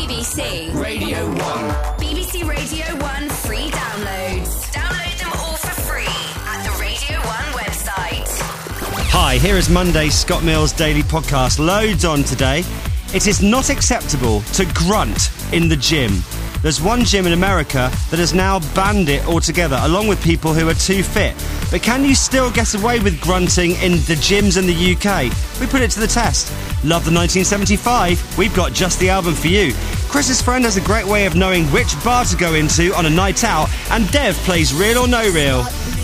BBC Radio 1. BBC Radio 1 free downloads. Download them all for free at the Radio 1 website. Hi, here is Monday's Scott Mills Daily Podcast. Loads on today. It is not acceptable to grunt in the gym. There's one gym in America that has now banned it altogether, along with people who are too fit. But can you still get away with grunting in the gyms in the UK? We put it to the test. Love the 1975? We've got just the album for you. Chris's friend has a great way of knowing which bar to go into on a night out, and Dev plays Real or No Real.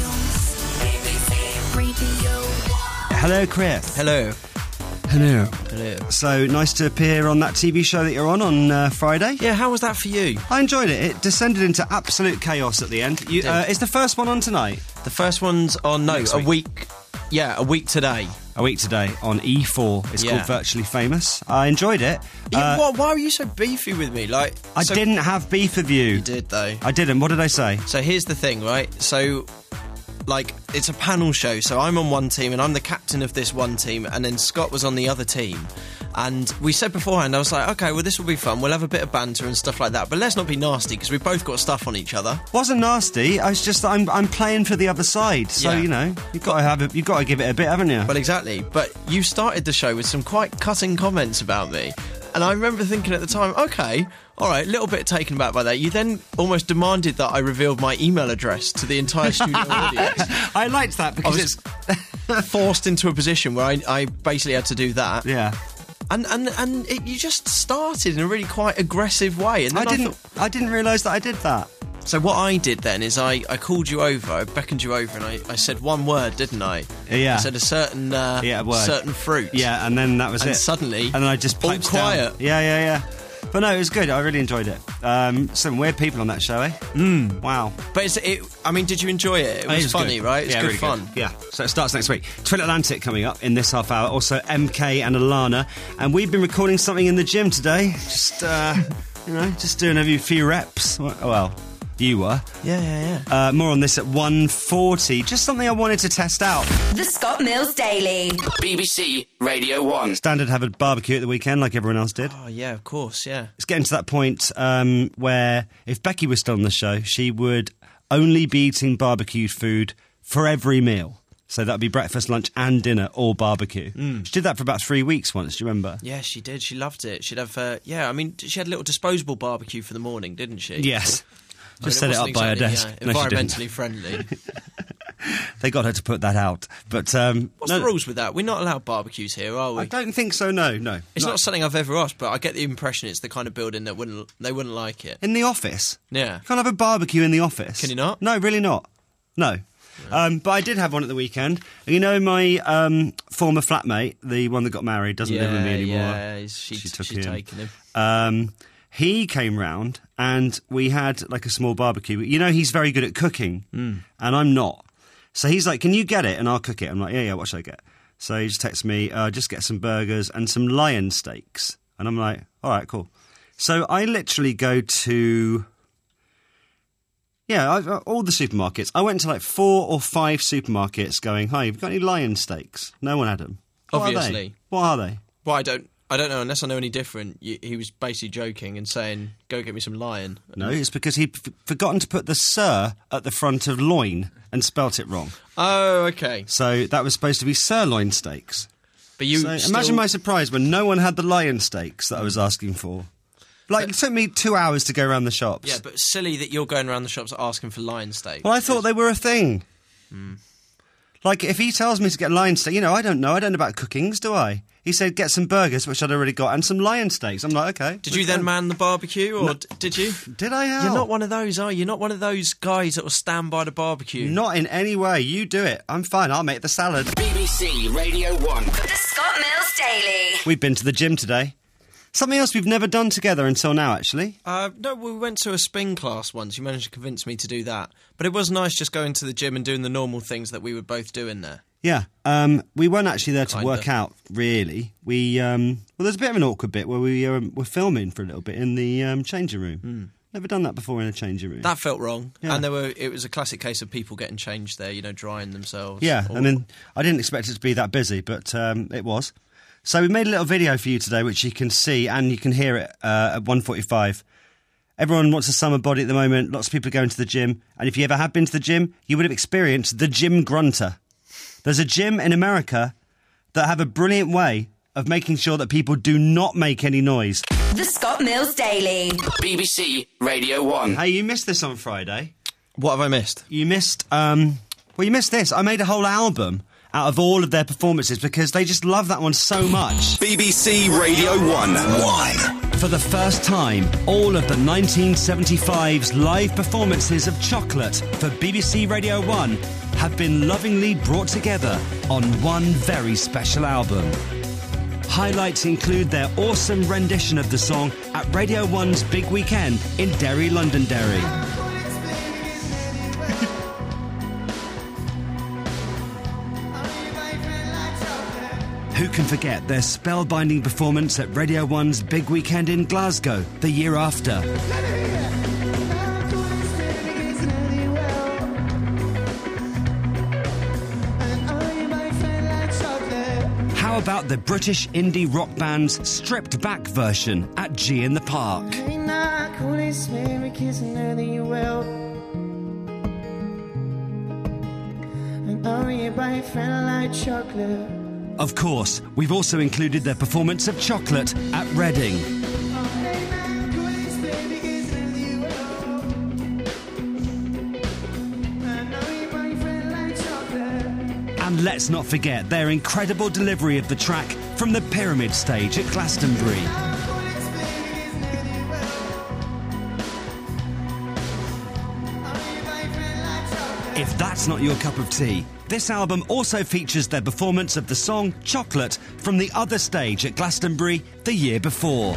Hello, Chris. Hello. Hello. Hello. So, nice to appear on that TV show that you're on Friday. Yeah, how was that for you? I enjoyed it. It descended into absolute chaos at the end. Is the first one on tonight? The first one's on, Next a week. Yeah, a week today. A week today on E4. It's Yeah. called Virtually Famous. I enjoyed it. Why were you so beefy with me? I didn't have beef with you. You did, though. I didn't. What did I say? So here's the thing, right? So, it's a panel show, so I'm on one team and I'm the captain of this one team, and then Scott was on the other team. And we said beforehand, I was like, okay, well, this will be fun. We'll have a bit of banter and stuff like that, but let's not be nasty, because we've both got stuff on each other. Wasn't nasty. I was just I'm playing for the other side, so Yeah. you've got to give it a bit, haven't you? Well, exactly. But you started the show with some quite cutting comments about me. And I remember thinking at the time, okay, all right, a little bit taken aback by that. You then almost demanded that I revealed my email address to the entire studio audience. I liked that because it's forced into a position where I basically had to do that. Yeah. And you just started in a really quite aggressive way. And then I didn't realise that I did that. So what I did then is I called you over, I beckoned you over, and I said one word, didn't I? Yeah. I said a certain word. certain fruit. Yeah, and then that was and it. Suddenly, and then I just all piped quiet. down. Yeah. But no, it was good. I really enjoyed it. Some weird people on that show, eh? Wow. But did you enjoy it? It was funny, good. right? It's good really fun. Good. Yeah. So it starts next week. Twin Atlantic coming up in this half hour. Also MK and Alana. And we've been recording something in the gym today. Just, just doing a few reps. Well, you were. Yeah. More on this at 1:40. Just something I wanted to test out. The Scott Mills Daily. BBC Radio 1. Standard have a barbecue at the weekend like everyone else did. Oh, yeah, of course, yeah. It's getting to that point where if Becky was still on the show, she would only be eating barbecued food for every meal. So that would be breakfast, lunch and dinner, all barbecue. She did that for about 3 weeks once, do you remember? Yeah, she did. She loved it. She'd have, she had a little disposable barbecue for the morning, didn't she? Yes. Just set it up by her desk. Yeah, No, she environmentally friendly. They got her to put that out. But What's the rules with that? We're not allowed barbecues here, are we? I don't think so, no. It's not something I've ever asked, but I get the impression it's the kind of building that they wouldn't like it. In the office? Yeah. You can't have a barbecue in the office. Can you not? No, really not. No. But I did have one at the weekend. You know my former flatmate, the one that got married, doesn't live with me anymore. Yeah, she's taken him. He came round and we had like a small barbecue. You know, he's very good at cooking and I'm not. So he's like, can you get it and I'll cook it? I'm like, yeah, what should I get? So he just texts me, just get some burgers and some lion steaks. And I'm like, all right, cool. So I literally go to... Yeah, all the supermarkets. I went to like 4 or 5 supermarkets going, hi, have you got any lion steaks? No one had them. Obviously. What are they? Well, I don't know, unless I know any different. He was basically joking and saying, go get me some lion. No, it's because he'd forgotten to put the sir at the front of loin and spelt it wrong. Oh, okay. So that was supposed to be sirloin steaks. But imagine my surprise when no one had the lion steaks that I was asking for. It took me 2 hours to go around the shops. Yeah, but silly that you're going around the shops asking for lion steak. Well, I thought they were a thing. Like, if he tells me to get lion steak, I don't know about cookings, do I? He said get some burgers, which I'd already got, and some lion steaks. I'm like, okay. Did you then man the barbecue, or did you? Did I? You're not one of those, are you? You're not one of those guys that will stand by the barbecue. Not in any way. You do it. I'm fine. I'll make the salad. BBC Radio 1. The Scott Mills Daily. We've been to the gym today. Something else we've never done together until now, actually. No, we went to a spin class once. You managed to convince me to do that. But it was nice just going to the gym and doing the normal things that we would both do in there. Yeah. We weren't actually there to work out, really. There's a bit of an awkward bit where we were filming for a little bit in the changing room. Never done that before in a changing room. That felt wrong. Yeah. And it was a classic case of people getting changed there, drying themselves. Yeah, I didn't expect it to be that busy, but it was. So we made a little video for you today, which you can see and you can hear it at 1:45. Everyone wants a summer body at the moment. Lots of people are going to the gym. And if you ever have been to the gym, you would have experienced the gym grunter. There's a gym in America that have a brilliant way of making sure that people do not make any noise. The Scott Mills Daily. BBC Radio 1. Hey, you missed this on Friday. What have I missed? You missed, you missed this. I made a whole album out of all of their performances because they just love that one so much. BBC Radio 1. For the first time, all of the 1975's live performances of Chocolate for BBC Radio 1 have been lovingly brought together on one very special album. Highlights include their awesome rendition of the song at Radio 1's Big Weekend in Derry, Londonderry. Who can forget their spellbinding performance at Radio 1's Big Weekend in Glasgow the year after? How about the British indie rock band's stripped-back version at G in the Park? Of course, we've also included their performance of Chocolate at Reading. And let's not forget their incredible delivery of the track from the Pyramid stage at Glastonbury. If that's not your cup of tea, this album also features their performance of the song Chocolate from the other stage at Glastonbury the year before.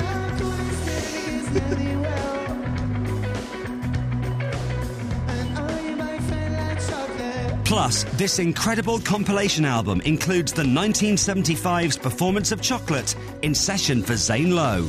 Plus, this incredible compilation album includes the 1975's performance of Chocolate in session for Zane Lowe.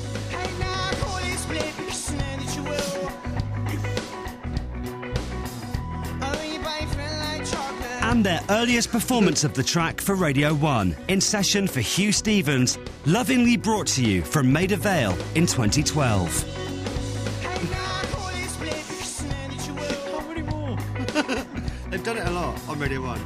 And their earliest performance of the track for Radio 1 in session for Hugh Stevens, lovingly brought to you from Maida Vale in 2012. They've done it a lot on Radio 1.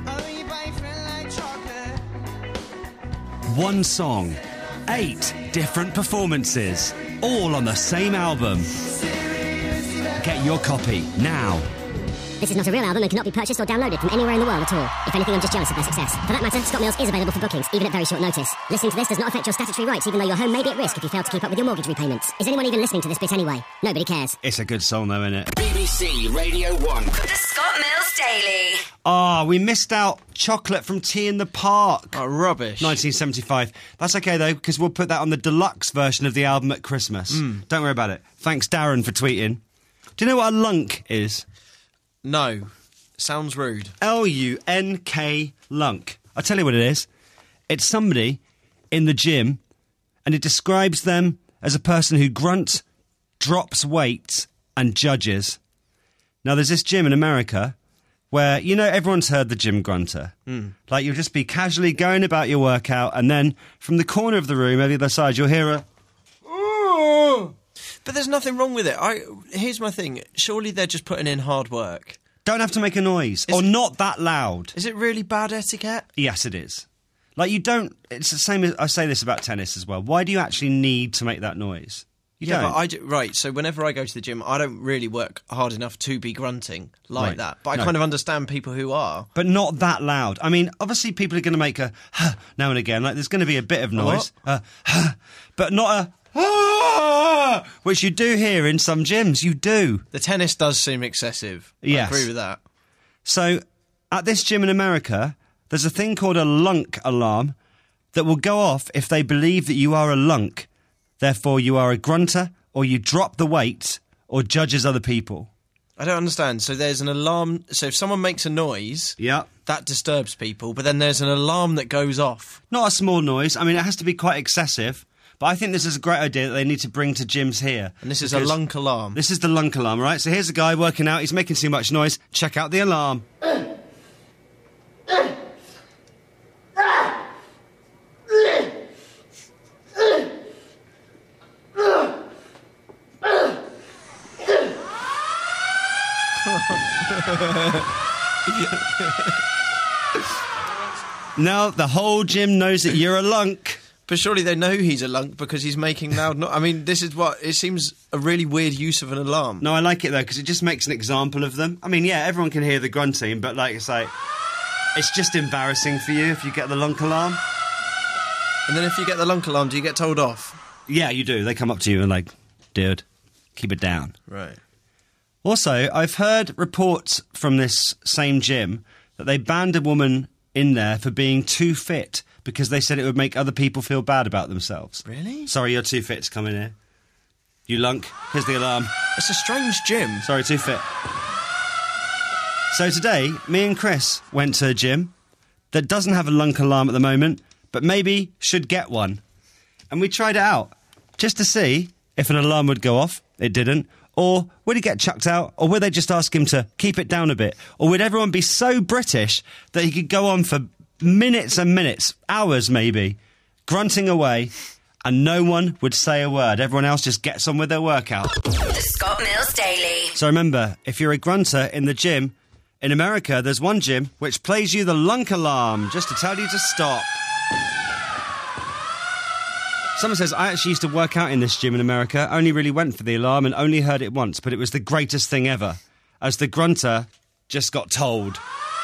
One song, 8 different performances, all on the same album. Get your copy now. This is not a real album and cannot be purchased or downloaded from anywhere in the world at all. If anything, I'm just jealous of their success. For that matter, Scott Mills is available for bookings, even at very short notice. Listening to this does not affect your statutory rights, even though your home may be at risk if you fail to keep up with your mortgage repayments. Is anyone even listening to this bit anyway? Nobody cares. It's a good song though, isn't it? BBC Radio 1. The Scott Mills Daily. We missed out Chocolate from Tea in the Park. Oh, rubbish. 1975. That's okay though, because we'll put that on the deluxe version of the album at Christmas. Don't worry about it. Thanks Darren for tweeting. Do you know what a lunk is? No. Sounds rude. L-U-N-K, lunk. I'll tell you what it is. It's somebody in the gym, and it describes them as a person who grunts, drops weights, and judges. Now, there's this gym in America where, you know, everyone's heard the gym grunter. Like, you'll just be casually going about your workout, and then from the corner of the room, over the other side, you'll hear a... But there's nothing wrong with it. Here's my thing. Surely they're just putting in hard work. Don't have to make a noise, or not that loud. Is it really bad etiquette? Yes, it is. Like, you don't... It's the same as... I say this about tennis as well. Why do you actually need to make that noise? You don't. But I do, right, so whenever I go to the gym, I don't really work hard enough to be grunting like that. But I kind of understand people who are. But not that loud. I mean, obviously people are going to make a now and again. Like, there's going to be a bit of noise. But not a... which you do hear in some gyms. You do. The tennis does seem excessive. Yes. I agree with that. So, at this gym in America, there's a thing called a lunk alarm that will go off if they believe that you are a lunk. Therefore, you are a grunter, or you drop the weight, or judges other people. I don't understand. So there's an alarm. So if someone makes a noise, that disturbs people. But then there's an alarm that goes off. Not a small noise. I mean, it has to be quite excessive. But I think this is a great idea that they need to bring to gyms here. And this is a lunk alarm. This is the lunk alarm, right? So here's a guy working out. He's making too much noise. Check out the alarm. Now the whole gym knows that you're a lunk. But surely they know he's a lunk because he's making loud I mean, this is what... It seems a really weird use of an alarm. No, I like it, though, because it just makes an example of them. I mean, yeah, everyone can hear the grunting, but, it's just embarrassing for you if you get the lunk alarm. And then if you get the lunk alarm, do you get told off? Yeah, you do. They come up to you and dude, keep it down. Right. Also, I've heard reports from this same gym that they banned a woman in there for being too fit because they said it would make other people feel bad about themselves. Really? Sorry, you're too fit to come in here. You lunk. Here's the alarm. It's a strange gym. Sorry, too fit. So today, me and Chris went to a gym that doesn't have a lunk alarm at the moment, but maybe should get one. And we tried it out, just to see if an alarm would go off. It didn't. Or would he get chucked out? Or would they just ask him to keep it down a bit? Or would everyone be so British that he could go on for minutes and minutes, hours maybe, grunting away, and no one would say a word? Everyone else just gets on with their workout. The Scott Mills Daily. So remember, if you're a grunter in the gym, in America, there's one gym which plays you the lunk alarm, just to tell you to stop. Someone says, I actually used to work out in this gym in America, only really went for the alarm and only heard it once, but it was the greatest thing ever, as the grunter just got told.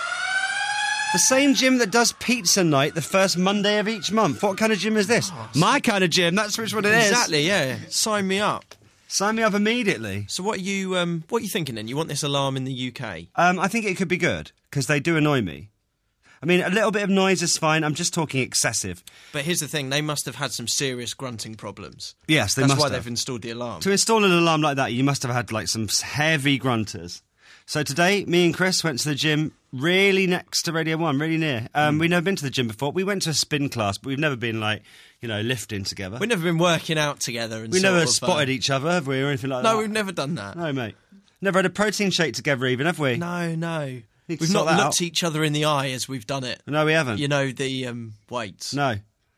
The same gym that does pizza night the first Monday of each month. What kind of gym is this? My kind of gym, that's which one it is. Exactly, yeah. Sign me up. Sign me up immediately. So what are you thinking then? You want this alarm in the UK? I think it could be good, because they do annoy me. I mean, a little bit of noise is fine. I'm just talking excessive. But here's the thing. They must have had some serious grunting problems. Yes, they That's must why have. they've installed the alarm. To install an alarm like that, you must have had, some heavy grunters. So today, me and Chris went to the gym really next to Radio 1, really near. We've never been to the gym before. We went to a spin class, but we've never been, lifting together. We've never been working out together. And We've never spotted each other, have we, or anything like that? No, we've never done that. No, mate. Never had a protein shake together even, have we? No. Need to We've sort not that looked out. each other in the eye as we've done it. No, we haven't. You know, the weights. No.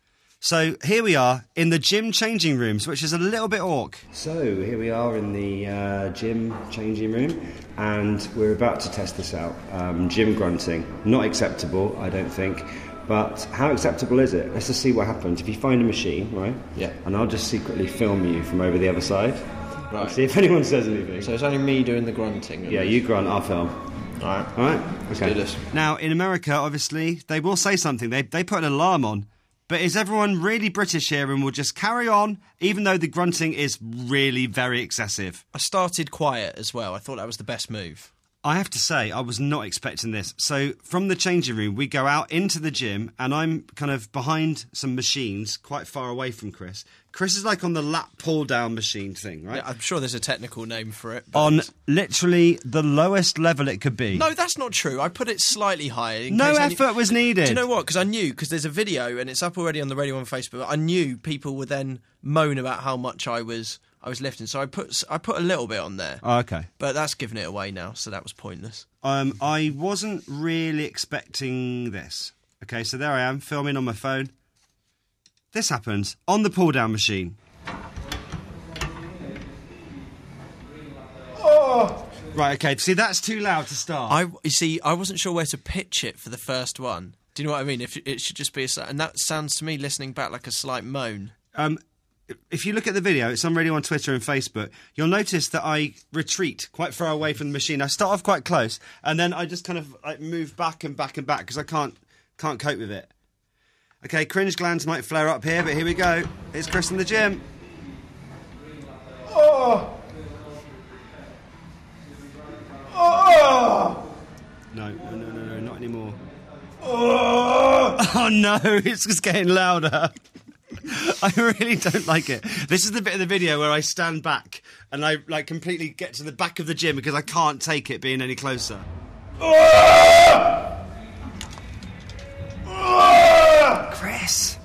So here we are in the gym changing rooms, which is a little bit awk. So here we are in the gym changing room, and we're about to test this out. Gym grunting. Not acceptable, I don't think. But how acceptable is it? Let's just see what happens. If you find a machine, right? Yeah. And I'll just secretly film you from over the other side. Right. See if anyone says anything. So it's only me doing the grunting. Yeah, you grunt, I'll film. Alright. All right? Let's Okay. do this. Now, in America, obviously, they will say something. They put an alarm on. But is everyone really British here and will just carry on, even though the grunting is really very excessive? I started quiet as well. I thought that was the best move. I have to say, I was not expecting this. So from the changing room, we go out into the gym, and I'm kind of behind some machines, quite far away from Chris. Chris is on the lat pull-down machine thing, right? Yeah, I'm sure there's a technical name for it. but On it's- literally the lowest level it could be. No, that's not true. I put it slightly higher. in No case effort was needed. Do you know what? Because I knew, because there's a video and it's up already on the Radio 1 Facebook. I knew people would then moan about how much I was lifting, so I put a little bit on there. Oh, okay. But that's giving it away now, so that was pointless. I wasn't really expecting this. Okay, so there I am, filming on my phone. This happens on the pull-down machine. Oh! Right, okay, see, that's too loud to start. You see, I wasn't sure where to pitch it for the first one. Do you know what I mean? If it should just be and that sounds to me, listening back, like a slight moan. If you look at the video, it's on Radio on Twitter and Facebook, you'll notice that I retreat quite far away from the machine. I start off quite close, and then I just kind of move back and back and back because I can't cope with it. Okay, cringe glands might flare up here, but here we go. It's Chris in the gym. Oh! Oh! No, not anymore. Oh no, it's just getting louder. I really don't like it. This is the bit of the video where I stand back and I completely get to the back of the gym because I can't take it being any closer. Chris.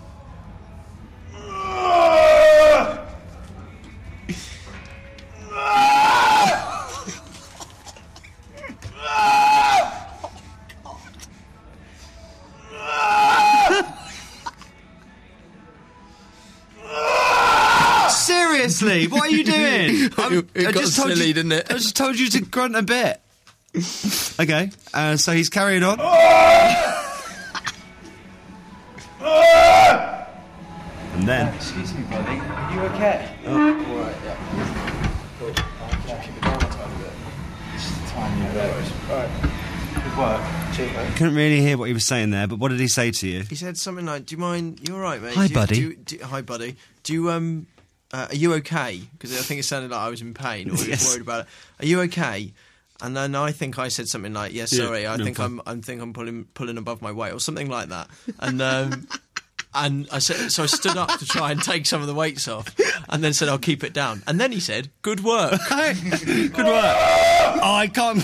Seriously, what are you doing? It got silly, didn't it? I just told you to grunt a bit. Okay, so he's carrying on. And then... Excuse me, buddy. Are you okay? Oh. All right, yeah. Cool. I'll keep it down a tiny bit. Just a tiny bit. All right. Good work. Cheers, mate. Couldn't really hear what he was saying there, but what did he say to you? He said something like, "Do you mind? You all right, mate? Hi, buddy. Hi, buddy. Do you are you okay?" Because I think it sounded like I was in pain or he was worried about it. Are you okay? And then I think I said something like, "Yeah, sorry. I think I'm pulling above my weight," or something like that. And and I said, so I stood up to try and take some of the weights off, and then said, "I'll keep it down." And then he said, "Good work." Good work. Oh, I can't.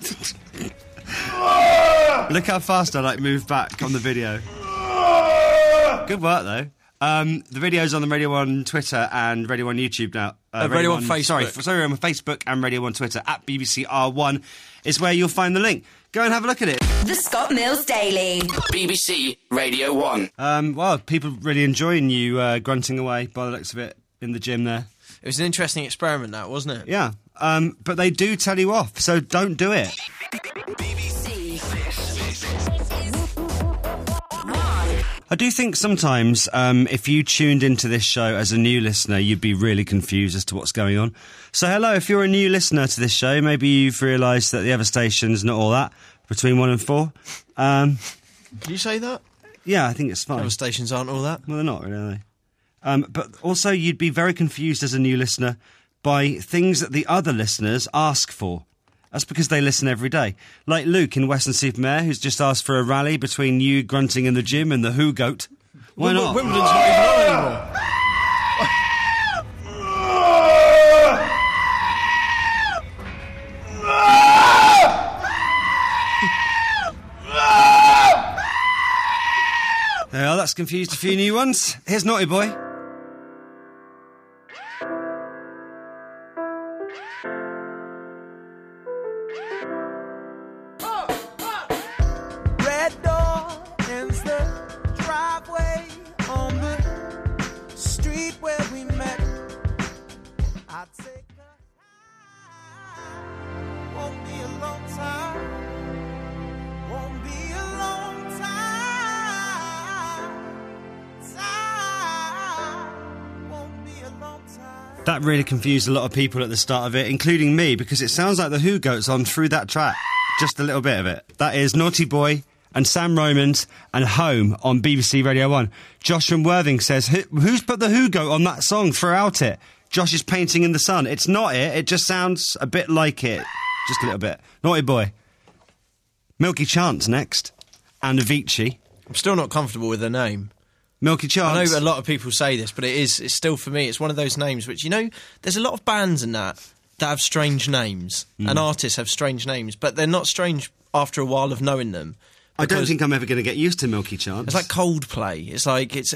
Look how fast I moved back on the video. Good work though. The video's on the Radio 1 Twitter and Radio 1 YouTube now. Radio 1 Facebook. Sorry, on Facebook and Radio 1 Twitter at BBC R1 is where you'll find the link. Go and have a look at it. The Scott Mills Daily. BBC Radio 1. Well, people really enjoying you grunting away by the looks of it in the gym there. It was an interesting experiment, that, wasn't it? Yeah. But they do tell you off, so don't do it. I do think sometimes if you tuned into this show as a new listener, you'd be really confused as to what's going on. So hello, if you're a new listener to this show, maybe you've realised that the other station's not all that, between 1 and 4. Did you say that? Yeah, I think it's fine. Other stations aren't all that. Well, they're not really, are they? But also you'd be very confused as a new listener by things that the other listeners ask for. That's because they listen every day. Like Luke in Weston-super-Mare, who's just asked for a rally between you grunting in the gym and the Who Goat. Why not? Wimbledon's not even on anymore. There we are, that's confused a few new ones. Here's Naughty Boy. That really confused a lot of people at the start of it, including me, because it sounds like the Who Goat's on through that track. Just a little bit of it. That is Naughty Boy and Sam Romans and Home on BBC Radio 1. Josh from Worthing says, who's put the Who Goat on that song throughout it? Josh is painting in the sun. It's not it just sounds a bit like it. Just a little bit. Naughty Boy. Milky Chance next. And Avicii. I'm still not comfortable with the name. Milky Chance. I know a lot of people say this, but it's still, for me, it's one of those names which, there's a lot of bands in that have strange names, and artists have strange names, but they're not strange after a while of knowing them. I don't think I'm ever going to get used to Milky Chance. It's like Coldplay. It's like, it's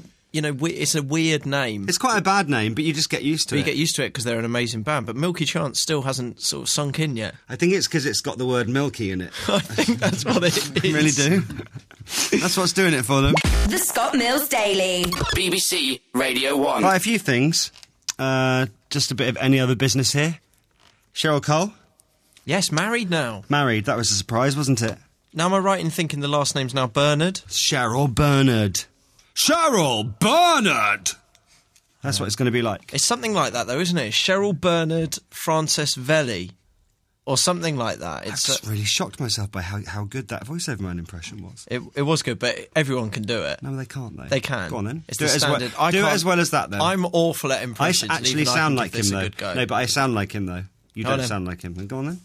a weird name. It's quite a bad name, but you just get used to it. You get used to it because they're an amazing band, but Milky Chance still hasn't sort of sunk in yet. I think it's because it's got the word milky in it. I think that's what it is. I really do. That's what's doing it for them. The Scott Mills Daily. BBC Radio 1. Right, a few things. Just a bit of any other business here. Cheryl Cole? Yes, married now. Married, that was a surprise, wasn't it? Now, am I right in thinking the last name's now Bernard? Cheryl Bernard. Cheryl Bernard! That's what it's going to be like. It's something like that, though, isn't it? Cheryl Bernard Francesvelli. Or something like that. I just really shocked myself by how good that voiceover man impression was. It was good, but everyone can do it. No, they can't, though. They can. Go on, then. It's do the it standard. As well. Do it as well as that, then. I'm awful at impressions. I actually sound like him, though. Go. No, but I sound like him, though. You don't sound like him. Then go on, then.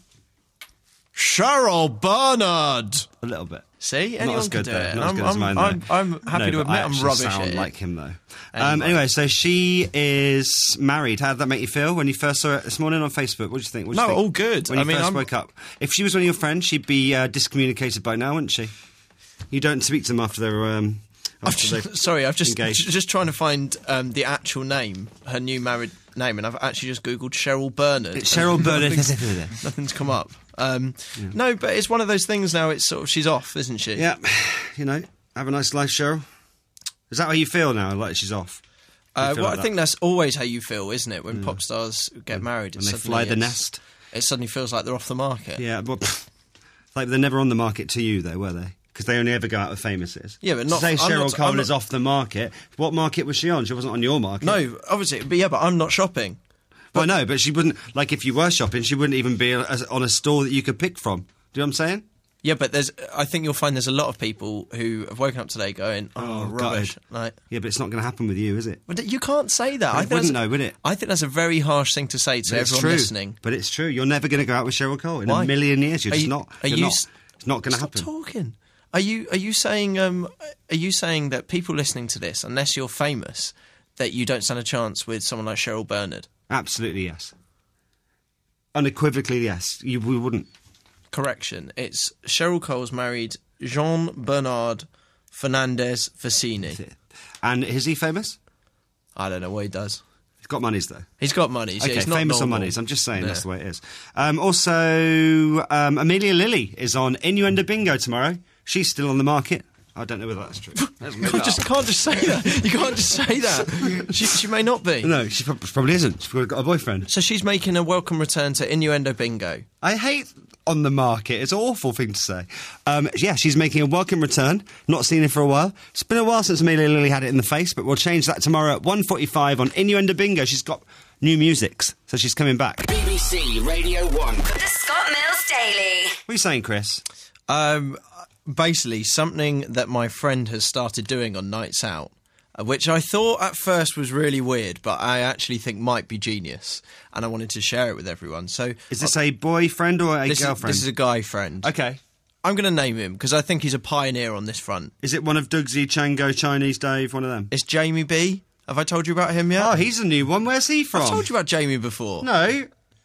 Cheryl Bernard! A little bit. See? Anyone Not as good, can do it. Not as good as mine, though. I'm happy to admit I'm rubbish at it. I sound like him, though. Anyway, so she is married. How did that make you feel when you first saw it this morning on Facebook? What did you think? No, all good. When you first woke up. If she was one of your friends, she'd be discommunicated by now, wouldn't she? You don't speak to them after they're... Sorry, I've just engaged. just trying to find the actual name, her new married name, and I've actually just googled Cheryl Bernard. It's Cheryl Bernard. Nothing's come up. No, but it's one of those things now. It's sort of she's off, isn't she? Yeah, have a nice life, Cheryl. Is that how you feel now? Like she's off? Well, I think that's always how you feel, isn't it? When pop stars get married, and they fly the nest. it suddenly feels like they're off the market. Yeah, but like they're never on the market to you, though, were they? Because they only ever go out with famouses. Yeah, but not... To say I'm Cheryl not- Cole I'm is not- off the market, what market was she on? She wasn't on your market. No, obviously, but I'm not shopping. Well, no, but she wouldn't... Like, if you were shopping, she wouldn't even be on a store that you could pick from. Do you know what I'm saying? Yeah, but I think you'll find there's a lot of people who have woken up today going, oh, rubbish. gutted. Like, Yeah, but it's not going to happen with you, is it? but you can't say that. It wouldn't, though, would it? I think that's a very harsh thing to say to But it's everyone true. listening. But it's true. You're never going to go out with Cheryl Cole in Why? a million years. You're Are just you- not. are You're you not. s- It's not going to Stop happen. talking. Are you saying that people listening to this, unless you're famous, that you don't stand a chance with someone like Cheryl Bernard? Absolutely, yes. Unequivocally, yes. We wouldn't. Correction. It's Cheryl Cole's married Jean Bernard Fernandez Vicini. And is he famous? I don't know what he does. He's got monies, though. He's got money. Okay, he's not famous on normal. monies. I'm just saying Yeah. that's the way it is. Also, Amelia Lilly is on Innuendo Bingo tomorrow. She's still on the market. I don't know whether that's true. Let's move You it just up. can't just say that. You can't just say that. She may not be. No, she probably isn't. She's got a boyfriend. So she's making a welcome return to Innuendo Bingo. I hate on the market. It's an awful thing to say. Yeah, she's making a welcome return. Not seen her for a while. It's been a while since Amelia Lilly had it in the face, but we'll change that tomorrow at 1:45 on Innuendo Bingo. She's got new musics, so she's coming back. What BBC Radio 1. The Scott Mills Daily. are you saying, Chris? Basically, something that my friend has started doing on nights out, which I thought at first was really weird, but I actually think might be genius, and I wanted to share it with everyone. So, Is this a boyfriend or a this girlfriend? is a guy friend. Okay. I'm going to name him because I think he's a pioneer on this front. Is it one of Dougsy, Chango, Chinese Dave, one of them? It's Jamie B. Have I told you about him yet? Oh, he's a new one. Where's he from? I've told you about Jamie before. No,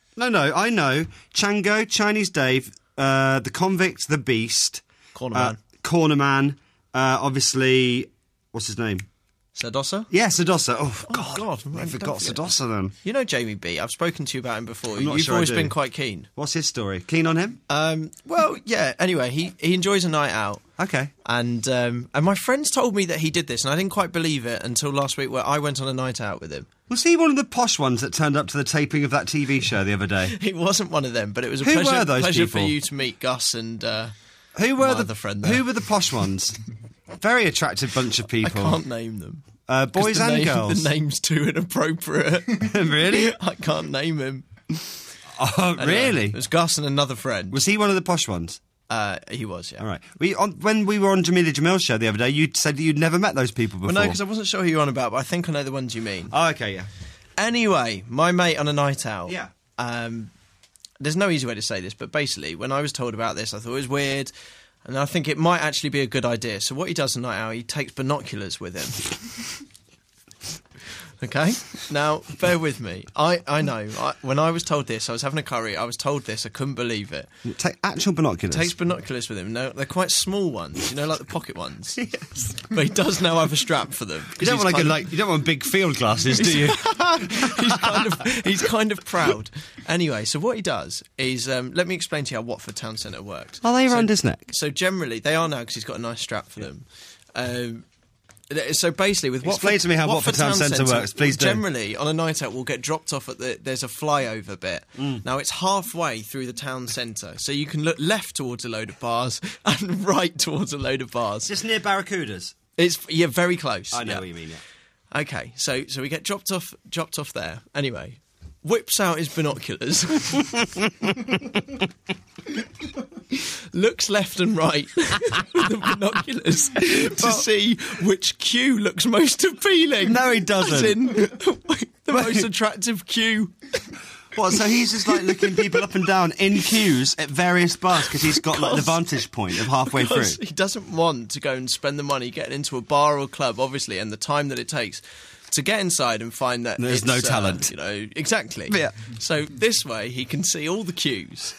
I know. Chango, Chinese Dave, the Convict, the Beast. Cornerman. Cornerman. Obviously, what's his name? Sadosa? Yeah, Sadosa. Oh, God. God. I Don't forgot forget. Sadosa then. You know Jamie B. I've spoken to you about him before. I'm not You've sure I always do. been quite keen. What's his story? Keen on him? Well, yeah. Anyway, he enjoys a night out. Okay. And my friends told me that he did this, and I didn't quite believe it until last week where I went on a night out with him. Was he one of the posh ones that turned up to the taping of that TV show the other day? He wasn't one of them, but it was a Who pleasure, were those pleasure for people? you to meet Gus and Who were my the other friend there. Who were the posh ones? Very attractive bunch of I people. can't name them. 'Cause Boys the and name- girls. The name's too inappropriate. Really? I can't name him. Oh, Anyway, really? It was Gus and another friend. Was he one of the posh ones? He was, yeah. All right. When we were on Jamila Jamil's show the other day, you said that you'd never met those people before. Well, no, because I wasn't sure who you're on about, but I think I know the ones you mean. Oh, okay, yeah. Anyway, my mate on a night out. Yeah. There's no easy way to say this, but basically, when I was told about this, I thought it was weird, and I think it might actually be a good idea. So what he does on a night out, he takes binoculars with him. Okay? Now, bear with me. I know. When I was told this, I was having a curry, I was told this, I couldn't believe it. Take actual binoculars. Takes binoculars with him. No, they're quite small ones, you know, like the pocket ones. Yes. But he does now have a strap for them. You don't want you don't want big field glasses, do you? He's kind of proud. Anyway, so what he does is, let me explain to you how Watford Town Centre works. Are they around his neck? So generally, they are now because he's got a nice strap for them. So basically, with Explain to me how Watford Town Centre works, please do. Generally, on a night out, we'll get dropped off at there's a flyover bit. Now, it's halfway through the town centre, so you can look left towards a load of bars and right towards a load of bars. Just near Barracudas. It's very close. I know yeah. what you mean, yeah. Okay, so we get dropped off there. Anyway, whips out his binoculars, looks left and right with the binoculars to see which queue looks most appealing. No, he doesn't. As in, the most attractive queue. What, so he's just like looking people up and down in queues at various bars because he's got like the vantage point of halfway through. Because he doesn't want to go and spend the money getting into a bar or club, obviously, and the time that it takes to get inside and find that There's it's, no talent. You know, exactly. Yeah. So this way he can see all the queues.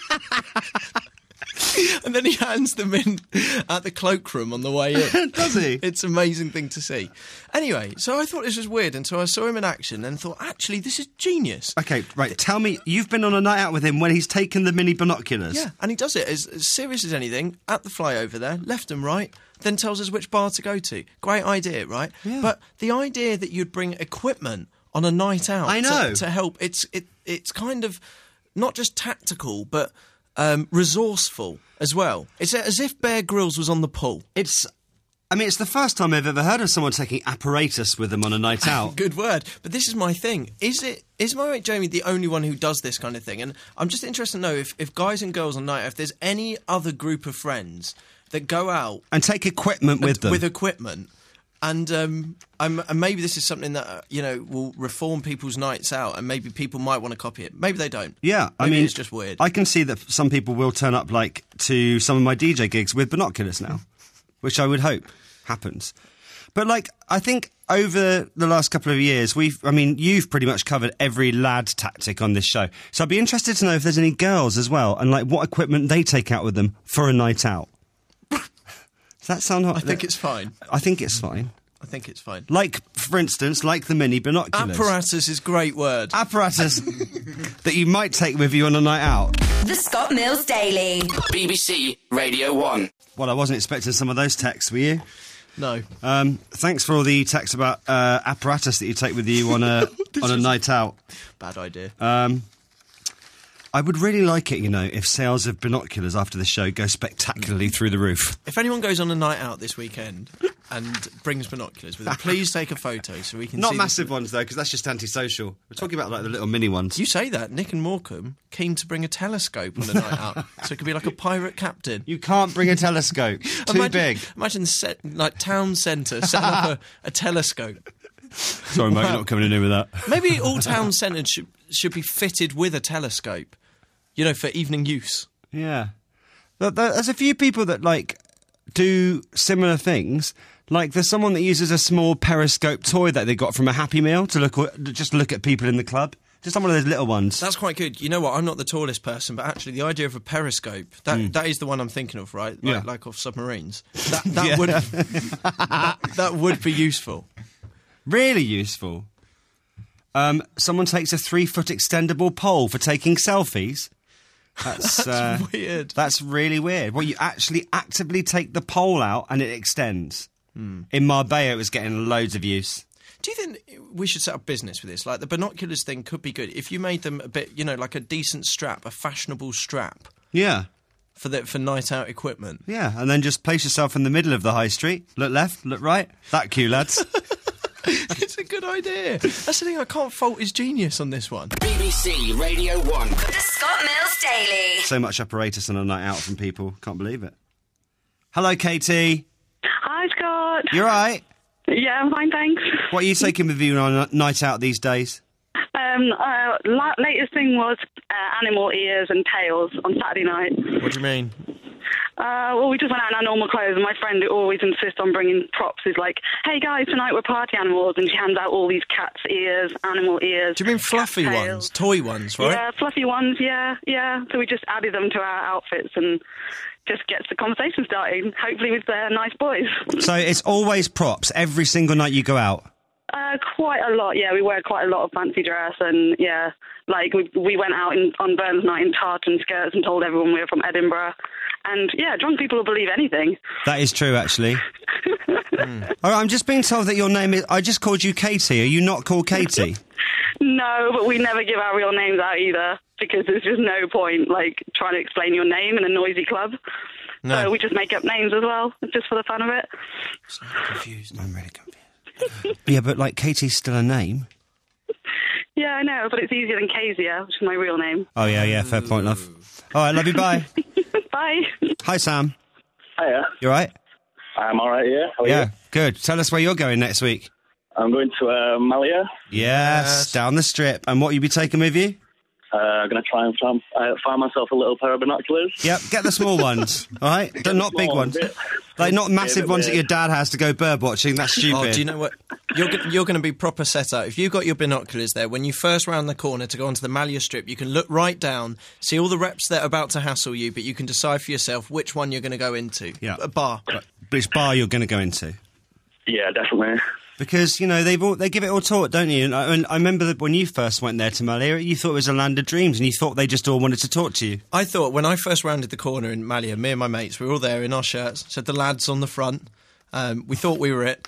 And then he hands them in at the cloakroom on the way in. Does he? It's an amazing thing to see. Anyway, so I thought this was weird until I saw him in action and thought, actually, this is genius. Okay, right, tell me, you've been on a night out with him when he's taken the mini binoculars. Yeah, and he does it as serious as anything, at the flyover there, left and right, then tells us which bar to go to. Great idea, right? Yeah. But the idea that you'd bring equipment on a night out I know. to help, it's kind of not just tactical, but resourceful as well. It's as if Bear Grylls was on the pull. It's the first time I've ever heard of someone taking apparatus with them on a night out. Good word. But this is my thing. Is my mate Jamie the only one who does this kind of thing? And I'm just interested to know if guys and girls on night out, if there's any other group of friends that go out and take equipment with them. With equipment. And maybe this is something that, will reform people's nights out, and maybe people might want to copy it. Maybe they don't. Yeah, maybe it's just weird. I can see that some people will turn up, to some of my DJ gigs with binoculars now, which I would hope happens. But, I think over the last couple of years, you've pretty much covered every lad tactic on this show. So I'd be interested to know if there's any girls as well, and, what equipment they take out with them for a night out. Does that sound hot? I think it's fine. I think it's fine. For instance, the mini binoculars. Apparatus is a great word. Apparatus that you might take with you on a night out. The Scott Mills Daily. BBC Radio 1. Well, I wasn't expecting some of those texts, were you? No. Thanks for all the texts about apparatus that you take with you on a night out. Bad idea. I would really like it, if sales of binoculars after the show go spectacularly through the roof. If anyone goes on a night out this weekend and brings binoculars with them, please take a photo so we can see... Not massive ones, though, because that's just antisocial. We're talking about, the little mini ones. You say that. Nick and Morecambe keen to bring a telescope on a night out, so it could be like a pirate captain. You can't bring a telescope. Too big. Imagine town centre setting up a telescope. Sorry, mate, you're not coming in with that. Maybe all town centres should be fitted with a telescope, for evening use. Yeah. There's a few people that, do similar things. There's someone that uses a small periscope toy that they got from a Happy Meal to look at people in the club. Just some of those little ones. That's quite good. You know what? I'm not the tallest person, but actually the idea of a periscope, that is the one I'm thinking of, right? Like off submarines. That would be useful. Really useful. Someone takes a 3-foot extendable pole for taking selfies. That's weird. That's really weird. Well, you actually actively take the pole out and it extends. In Marbella, it was getting loads of use. Do you think we should set up business with this? The binoculars thing could be good if you made them a bit, like a decent strap, a fashionable strap. Yeah. For night out equipment. Yeah, and then just place yourself in the middle of the high street. Look left, look right. That cue, lads. It's a good idea. That's the thing, I can't fault his genius on this one. BBC Radio 1. The Scott Mills Daily. So much apparatus on a night out from people. Can't believe it. Hello, Katie. Hi, Scott. You all right? Yeah, I'm fine, thanks. What are you taking with you on a night out these days? Latest thing was animal ears and tails on Saturday night. What do you mean? Well, we just went out in our normal clothes, and my friend who always insists on bringing props is like, hey guys, tonight we're party animals, and she hands out all these cat's ears, animal ears. Do you mean fluffy ones? Toy ones, right? Yeah, fluffy ones, yeah. So we just added them to our outfits and just gets the conversation started, hopefully with nice boys. So it's always props every single night you go out? Quite a lot, yeah. We wear quite a lot of fancy dress, and yeah, we went out on Burns night in tartan skirts and told everyone we were from Edinburgh. And yeah, drunk people will believe anything. That is true, actually. All right, I'm just being told that your name is... I just called you Katie. Are you not called Katie? No, but we never give our real names out either, because there's just no point, trying to explain your name in a noisy club. No. So we just make up names as well, just for the fun of it. I'm confused. I'm really confused. Yeah, but, Katie's still a name. Yeah, I know, but it's easier than Kezia, which is my real name. Oh, yeah, fair point, love. All right, love you, bye. Bye. Hi, Sam. Hiya. You all right? I'm all right, yeah. How are you? Good. Tell us where you're going next week. I'm going to Malia. Yes, down the strip. And what will you be taking with you? I'm going to try and find myself a little pair of binoculars. Yep, get the small ones, all right? Not big ones. Not massive ones that your dad has to go bird watching. That's stupid. Oh, do you know what? You're going to be proper set up. If you've got your binoculars there, when you first round the corner to go onto the Malia Strip, you can look right down, see all the reps that are about to hassle you, but you can decide for yourself which one you're going to go into. Yeah. A bar. But which bar you're going to go into. Yeah, definitely. Because, they give it all talk, don't you? And I remember that when you first went there to Malia, you thought it was a land of dreams, and you thought they just all wanted to talk to you. I thought, when I first rounded the corner in Malia, me and my mates, we were all there in our shirts, said the lads on the front. We thought we were it.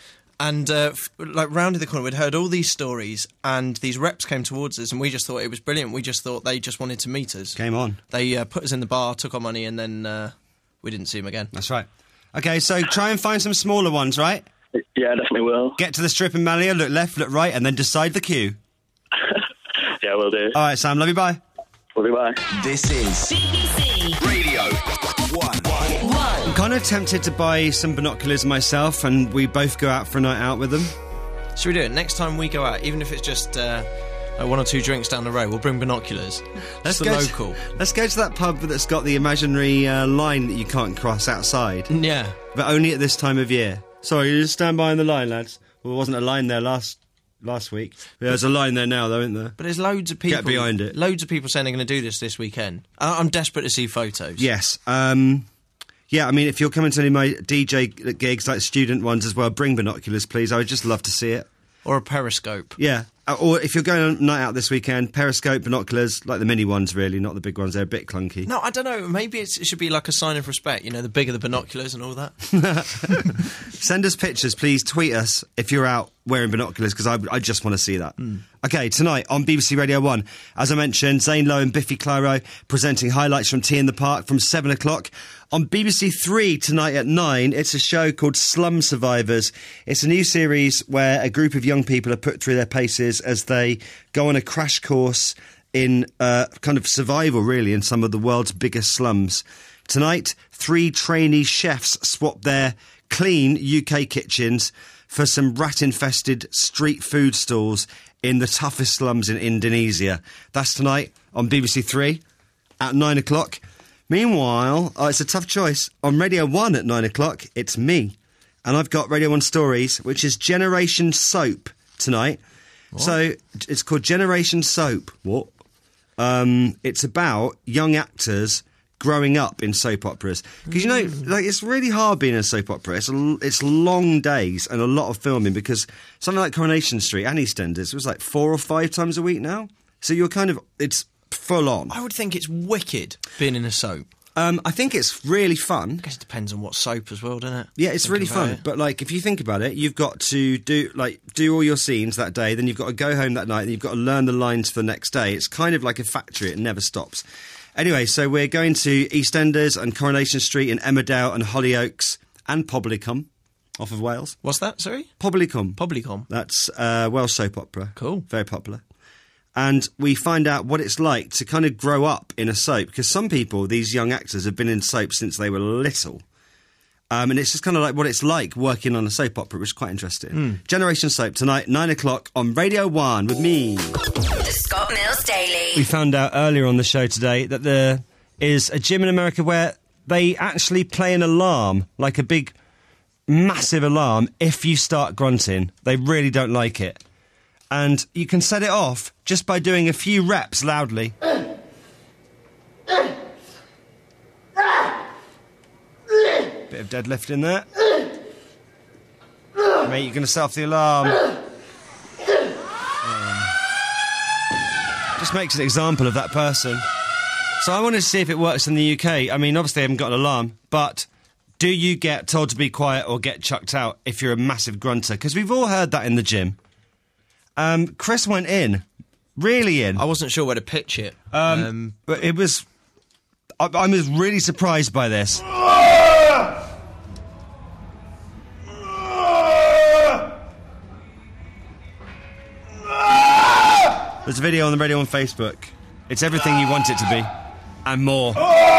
And rounded the corner, we'd heard all these stories, and these reps came towards us, and we just thought it was brilliant. We just thought they just wanted to meet us. Game on. They put us in the bar, took our money, and then we didn't see them again. That's right. Okay, so try and find some smaller ones, right? Yeah, definitely will. Get to the strip in Malia, look left, look right, and then decide the queue. Yeah, will do. All right, Sam, love you, bye. Love you, bye. This is BBC Radio 1. I'm kind of tempted to buy some binoculars myself, and we both go out for a night out with them. Should we do it? Next time we go out, even if it's just one or two drinks down the road, we'll bring binoculars. Let's go local. Let's go to that pub that's got the imaginary line that you can't cross outside. Yeah. But only at this time of year. Sorry, you just stand by in the line, lads. Well, there wasn't a line there last week. There's a line there now, though, isn't there? But there's loads of people... Get behind it. Loads of people saying they're going to do this weekend. I'm desperate to see photos. Yes. Yeah, I mean, if you're coming to any of my DJ gigs, like student ones as well, bring binoculars, please. I would just love to see it. Or a periscope. Yeah. Or if you're going on a night out this weekend, periscope, binoculars, like the mini ones, really, not the big ones. They're a bit clunky. No, I don't know. Maybe it should be like a sign of respect, the bigger the binoculars and all that. Send us pictures, please. Tweet us if you're out wearing binoculars, because I just want to see that. Okay, tonight on BBC Radio 1, as I mentioned, Zane Lowe and Biffy Clyro presenting highlights from Tea in the Park from 7 o'clock. On BBC 3 tonight at 9, it's a show called Slum Survivors. It's a new series where a group of young people are put through their paces as they go on a crash course in kind of survival, really, in some of the world's biggest slums. Tonight, 3 trainee chefs swap their clean UK kitchens for some rat-infested street food stalls in the toughest slums in Indonesia. That's tonight on BBC 3 at 9 o'clock. Meanwhile, it's a tough choice. On Radio 1 at 9 o'clock, it's me. And I've got Radio 1 Stories, which is Generation Soap tonight. What? So it's called Generation Soap. What? It's about young actors growing up in soap operas. Because, it's really hard being in a soap opera. It's long days and a lot of filming, because something like Coronation Street and EastEnders was like 4 or 5 times a week now. So you're it's full on. I would think it's wicked being in a soap. I think it's really fun. I guess it depends on what soap as well, doesn't it? Yeah, it's really fun. But, if you think about it, you've got to do all your scenes that day, then you've got to go home that night, then you've got to learn the lines for the next day. It's kind of like a factory. It never stops. Anyway, so we're going to EastEnders and Coronation Street and Emmerdale and Hollyoaks and Poblicum off of Wales. What's that, sorry? Poblicum. Poblicum. That's Welsh soap opera. Cool. Very popular. And we find out what it's like to kind of grow up in a soap, because some people, these young actors, have been in soap since they were little. And it's just kind of like what it's like working on a soap opera, which is quite interesting. Generation Soap tonight, 9 o'clock on Radio 1 with me. The Scott Mills Daily. We found out earlier on the show today that there is a gym in America where they actually play an alarm, like a big, massive alarm, if you start grunting. They really don't like it. And you can set it off just by doing a few reps loudly. Bit of deadlift in there. Mate, you're going to set off the alarm. Just makes an example of that person. So I wanted to see if it works in the UK. I mean, obviously they haven't got an alarm, but do you get told to be quiet or get chucked out if you're a massive grunter? Because we've all heard that in the gym. Chris went in. Really in. I wasn't sure where to pitch it. But it was... I was really surprised by this. There's a video on the Radio 1 Facebook. It's everything you want it to be. And more.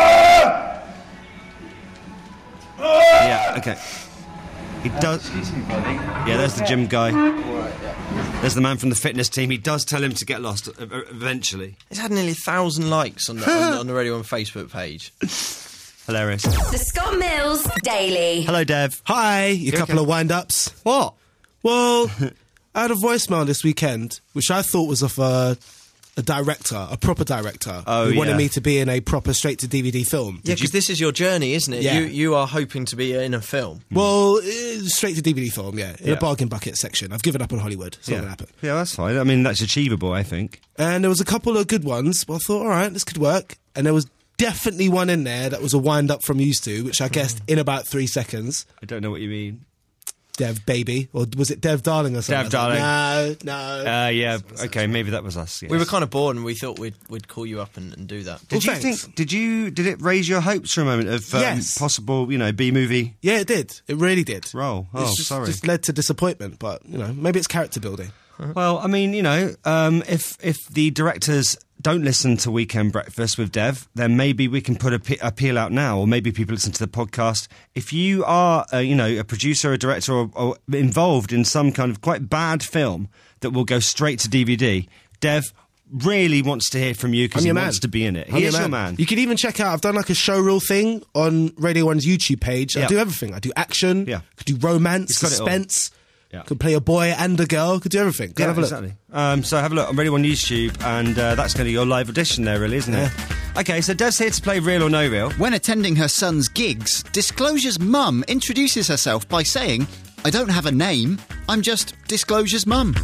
Yeah, okay. He does... Excuse me, buddy. Yeah, there's the gym guy. All right, yeah. There's the man from the fitness team. He does tell him to get lost eventually. It's had nearly 1,000 likes on the Radio 1 Facebook page. Hilarious. The Scott Mills Daily. Hello, Dev. Hi, you couple of wind-ups. What? Well, I had a voicemail this weekend, which I thought was of a director, a proper director, who wanted me to be in a proper straight-to-DVD film. Yeah, because this is your journey, isn't it? Yeah. You are hoping to be in a film. Well, straight-to-DVD film, in a bargain bucket section. I've given up on Hollywood. It's not going to happen. Yeah, that's fine. I mean, that's achievable, I think. And there was a couple of good ones, but I thought, all right, this could work. And there was definitely one in there that was a wind-up from Used To, which I guessed in about 3 seconds. I don't know what you mean. Dev Baby, or was it Dev Darling or something? Dev Darling. No. Yeah, okay, maybe that was us. Yes. We were kind of bored, and we thought we'd call you up and do that. Did you think? Did it raise your hopes for a moment of Yes. possible, B-movie? Yeah, it did. It really did. Role. It's just led to disappointment, but maybe it's character building. Well, I mean, if the directors don't listen to Weekend Breakfast with Dev, then maybe we can put a appeal out now, or maybe people listen to the podcast. If you are, a producer, a director, or involved in some kind of quite bad film that will go straight to DVD, Dev really wants to hear from you because he wants to be in it. He is your man. You can even check out, I've done like a showreel thing on Radio 1's YouTube page. I do everything. I do action, I could do romance, suspense. Could play a boy and a girl. Could do everything. Go have a look. Exactly. So have a look on Radio 1 YouTube, and that's going to be your live audition there, really, isn't it? Okay, so Dev's here to play Real or No Real. When attending her son's gigs, Disclosure's mum introduces herself by saying, "I don't have a name, I'm just Disclosure's mum."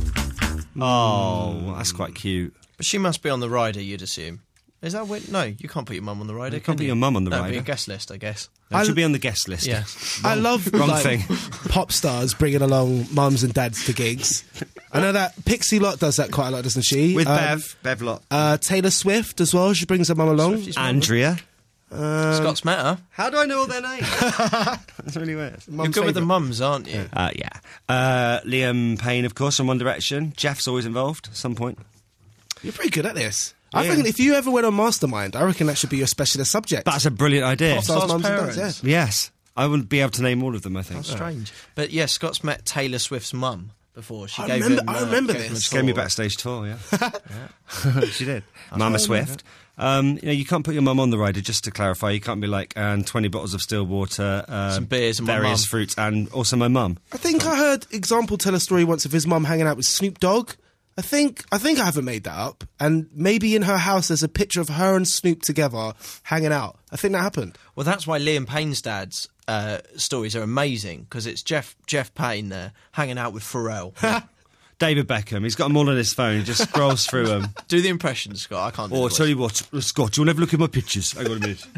Oh, that's quite cute. But she must be on the rider, you'd assume. Is that weird? No, you can't put your mum on the rider. You can't put your mum on the rider. That'd be a guest list, I guess. It should be on the guest list. Yeah. I love wrong thing. Pop stars bringing along mums and dads to gigs. I know that Pixie Lott does that quite a lot, doesn't she? With Bev Lott. Taylor Swift as well. She brings her mum along. Andrea. Scott's met her. How do I know all their names? That's really weird. You're good with the mums, aren't you? Yeah. Liam Payne, of course, from One Direction. Jeff's always involved at some point. You're pretty good at this. I reckon if you ever went on Mastermind, I reckon that should be your specialist subject. That's a brilliant idea. Pop stars, mums and dads, Yes. I wouldn't be able to name all of them, I think. How strange. But yeah, Scott's met Taylor Swift's mum before. I remember this. She gave me a backstage tour, yeah. She did. Mama Swift. You can't put your mum on the rider, just to clarify. You can't be like, and 20 bottles of still water, some beers and various fruits, and also my mum. I think I heard Example tell a story once of his mum hanging out with Snoop Dogg. I think I haven't made that up, and maybe in her house there's a picture of her and Snoop together hanging out. I think that happened. Well, that's why Liam Payne's dad's stories are amazing, because it's Jeff Payne there hanging out with Pharrell. David Beckham, he's got them all on his phone. He just scrolls through them. Do the impression, Scott. I can't do I'll tell you what, Scott, you want to have a look at my pictures? Hang on a minute.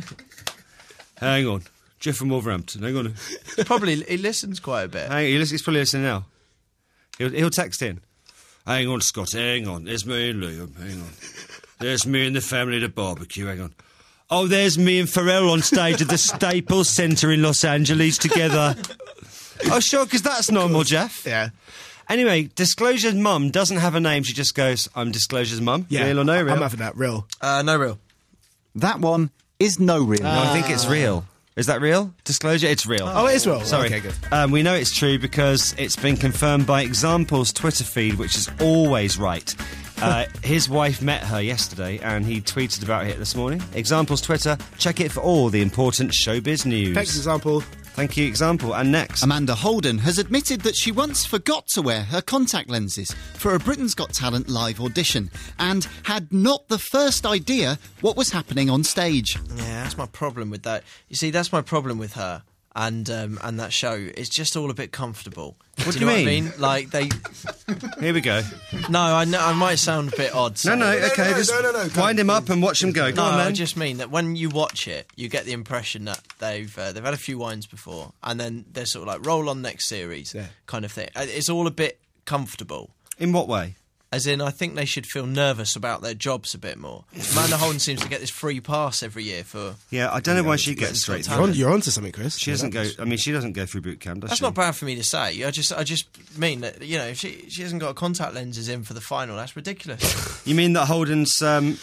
Hang on. Jeff from Wolverhampton. Hang on. He listens quite a bit. He's probably listening now. He'll text in. Hang on, Scott, hang on. There's me and Liam, hang on. There's me and the family at the barbecue, hang on. Oh, there's me and Pharrell on stage at the Staples Centre in Los Angeles together. Oh, sure, because that's normal, Jeff. Yeah. Anyway, Disclosure's mum doesn't have a name. She just goes, I'm Disclosure's mum. Yeah. Real or no real? I'm having that. Real. No real. That one is no real. No, I think it's real. Is that real? Disclosure? It's real. Oh, it is real. Sorry. Okay, good. We know it's true because it's been confirmed by Example's Twitter feed, which is always right. His wife met her yesterday, and he tweeted about it this morning. Example's Twitter. Check it for all the important showbiz news. Thanks, Example. Thank you, Example. And next, Amanda Holden has admitted that she once forgot to wear her contact lenses for a Britain's Got Talent live audition and had not the first idea what was happening on stage. Yeah, that's my problem with that. You see, that's my problem with her and that show. It's just all a bit comfortable. What do you know mean? What I mean? Like they. Here we go. No, I know I might sound a bit odd. No, okay, just wind him up and watch him go. Go on, then. I just mean that when you watch it, you get the impression that they've had a few wines before, and then they're sort of like roll on next series kind of thing. It's all a bit comfortable. In what way? As in, I think they should feel nervous about their jobs a bit more. Amanda Holden seems to get this free pass every year for. Yeah, I don't know why she gets straight through. You're onto something, Chris. She doesn't go. I mean, she doesn't go through boot camp, does she? That's not bad for me to say. I just mean that if she hasn't got contact lenses in for the final, that's ridiculous. You mean that Holden's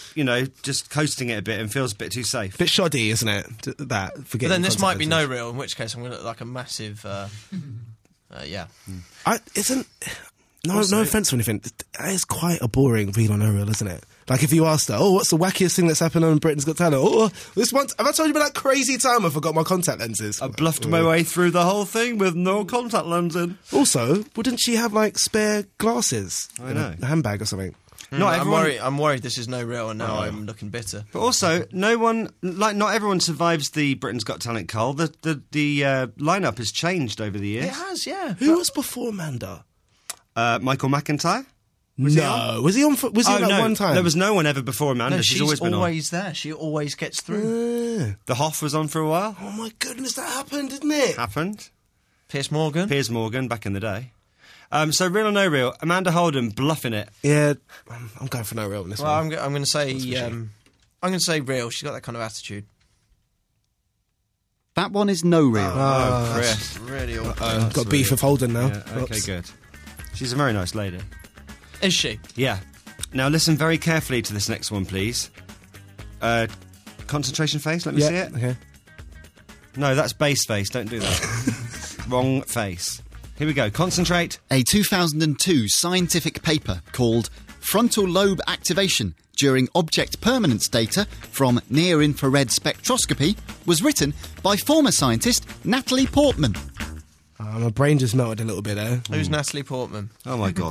just coasting it a bit and feels a bit too safe? Bit shoddy, isn't it? That but then this might be no real, in which case I'm going to look like a massive. No offence or anything. That is quite a boring real or no real, isn't it? Like if you asked her, what's the wackiest thing that's happened on Britain's Got Talent? Oh, this once, have I told you about that crazy time I forgot my contact lenses? I bluffed my way through the whole thing with no contact lens in. Also, wouldn't she have like spare glasses? I know. A handbag or something. I'm worried this is no real, and now I'm looking bitter. But also, not everyone survives the Britain's Got Talent, Carl. The lineup has changed over the years. It has, yeah. Who was before Amanda? Michael McIntyre? Was he on one time? There was no one ever before Amanda. No, she's always been always there. She always gets through. The Hoff was on for a while. Oh my goodness, that happened, didn't it? Happened. Piers Morgan. Piers Morgan, back in the day. So real or no real? Amanda Holden bluffing it. Yeah, I'm going for no real on this Well, one. I'm going to say I'm going to say real. She's got that kind of attitude. That one is no real. Chris, really awkward. Got beef with Holden now. Yeah, okay, Oops. good. She's a very nice lady. Is she? Yeah. Now listen very carefully to this next one, please. Concentration face, let me see it. Okay. No, that's base face, don't do that. Wrong face. Here we go, concentrate. A 2002 scientific paper called Frontal Lobe Activation During Object Permanence Data from Near-Infrared Spectroscopy was written by former scientist Natalie Portman. My brain just melted a little bit there. Who's Natalie Portman? Oh my God.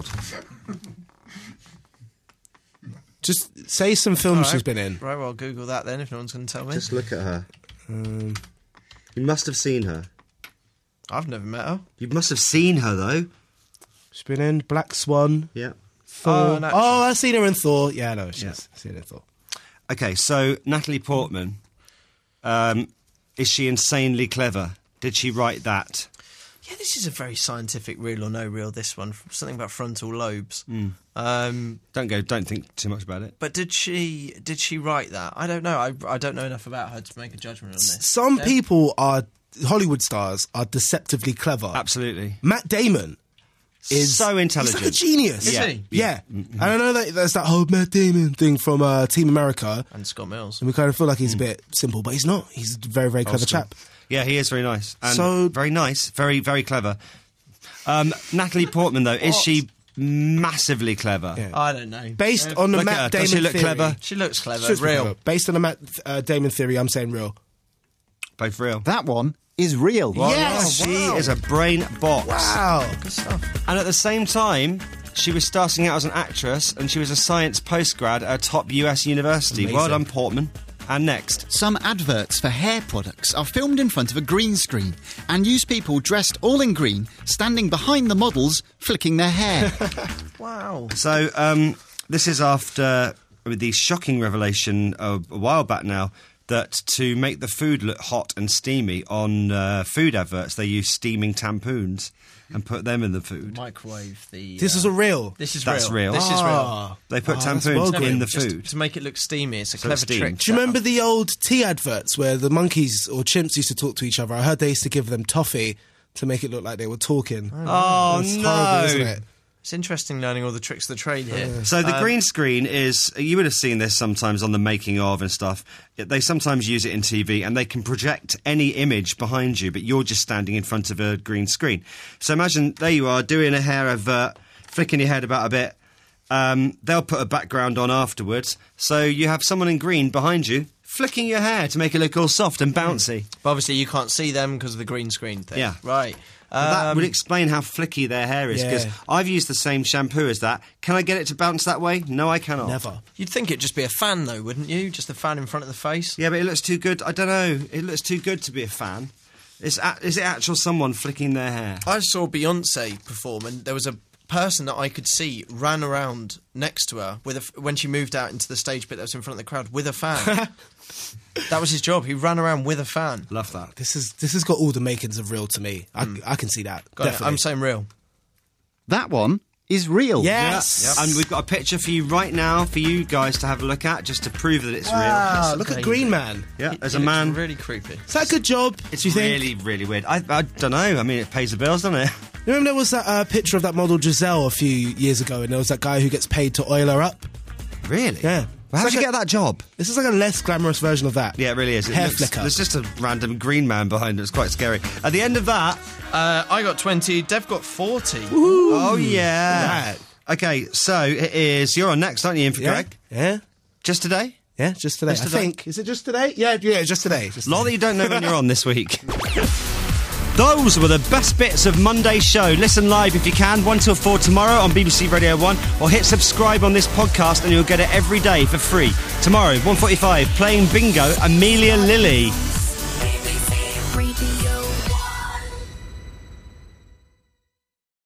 Just say some films she's been in. Right, well, I'll Google that then if no one's going to tell me. Just look at her. You must have seen her. I've never met her. You must have seen her, though. She's been in Black Swan. Yeah. Thor. no, Oh, I've seen her in Thor. Yeah, no, she's seen her in Thor. Okay, so Natalie Portman, is she insanely clever? Did she write that? Yeah, this is a very scientific real or no real, this one. Something about frontal lobes. Don't think too much about it. But did she write that? I don't know. I don't know enough about her to make a judgment on this. Some people Hollywood stars are deceptively clever. Absolutely. Matt Damon is so intelligent. He's like a genius. Is he? Yeah. And I know that there's that whole Matt Damon thing from Team America. And Scott Mills. And we kind of feel like he's a bit simple, but he's not. He's a very, very clever chap. Yeah, he is very nice. And So- very nice, very, very clever. Natalie Portman, though, is she massively clever? Yeah. I don't know. Based on the Look at Matt her. Damon Does she look theory. clever? She looks clever. She's real. clever. Based on the Matt Damon theory, I'm saying real. Both real. That one is real. Yes! She is a brain box. Wow. Good stuff. And at the same time, she was starting out as an actress, and she was a science postgrad at a top US university. Amazing. Well done, Portman. And next. Some adverts for hair products are filmed in front of a green screen and use people dressed all in green standing behind the models flicking their hair. Wow. So, this is after the shocking revelation a while back now that to make the food look hot and steamy on food adverts, they use steaming tampoons and put them in the food. Microwave the... This is a real. This is That's real. This is real. Ah. They put Oh, that's tampoons well in the Just food. to make it look steamy. It's a So it's clever steamed. trick. Do you remember the old tea adverts where the monkeys or chimps used to talk to each other? I heard they used to give them toffee to make it look like they were talking. Oh, That's no. horrible, isn't it? It's interesting learning all the tricks of the trade here. So the green screen is, you would have seen this sometimes on the making of and stuff. They sometimes use it in TV and they can project any image behind you, but you're just standing in front of a green screen. So imagine, there you are, doing a hair advert, flicking your head about a bit. They'll put a background on afterwards. So you have someone in green behind you, flicking your hair to make it look all soft and bouncy. But obviously you can't see them because of the green screen thing. Yeah. Right. But that would explain how flicky their hair is, because Yeah. I've used the same shampoo as that. Can I get it to bounce that way? No, I cannot. Never. You'd think it'd just be a fan, though, wouldn't you? Just a fan in front of the face. Yeah, but it looks too good. I don't know. It looks too good to be a fan. Is it actual someone flicking their hair? I saw Beyonce perform, and there was a person that I could see ran around next to her when she moved out into the stage bit that was in front of the crowd with a fan. That was his job. He ran around with a fan. Love that. This has got all the makings of real to me. I can see that. Got it. Definitely. I'm saying real. That one is real. Yes. And we've got a picture for you right now for you guys to have a look at, just to prove that it's Wow, real. look at Green Man. Yeah, there's He a looks man. really creepy. Is that a good job? It's do you think? really, really weird. I don't know. I mean, it pays the bills, doesn't it? You remember there was that picture of that model Giselle a few years ago, and there was that guy who gets paid to oil her up? Really? Yeah. Well, how It's did you like get that job? This is like a less glamorous version of that. Yeah, it really is. It Hair looks- flicker. There's just a random green man behind it. It's quite scary. At the end of that... I got 20. Dev got 40. Oh, yeah. Right. Okay, so it is... You're on next, aren't you, Yeah? Greg? Yeah? Just today? Yeah, just today. Just I today? think. Is it just today? Yeah, just today. Just Lot that you don't know when you're on this week. Those were the best bits of Monday's show. Listen live if you can, 1 till 4 tomorrow on BBC Radio 1, or hit subscribe on this podcast and you'll get it every day for free. Tomorrow, 1:45, playing bingo, Amelia Lilly.